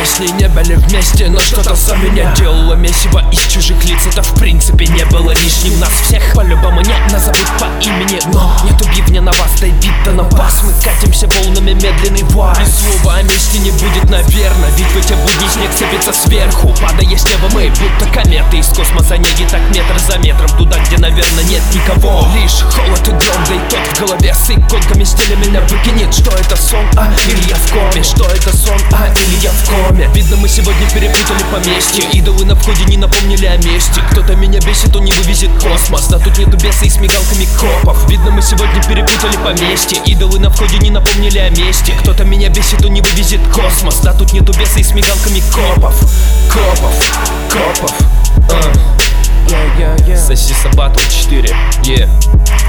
с ней не были вместе, но что-то за меня делало месиво из чужих лиц. Это в принципе не было лишним. Нас всех по-любому не назовут по имени, но нету бивня на вас, дай бит-то на бас. Мы катимся волнами медленный вайб. Без слова о месте не будет, наверно, ведь в эти будни снег сыпется сверху. Падая с неба мы, будто кометы из космоса, неги так метр за метром, туда, где, наверное, нет никого. Лишь холод и гром, да и тот в голове с иконками стиля меня выкинет. Что это сон, или я в коме? Что это сон, или я в коме? Видно, мы сегодня перепутали поместье. Идолы на входе не напомнили о месте. Кто-то меня бесит, он не вывезет космос. Да тут нету беса и с мигалками копов. Видно, мы сегодня перепутали поместье. Идолы на входе не напомнили о месте. Кто-то меня бесит, он не вывезет космос. Да тут нету беса и с мигалками копов. Копов. Соси Сабату 4.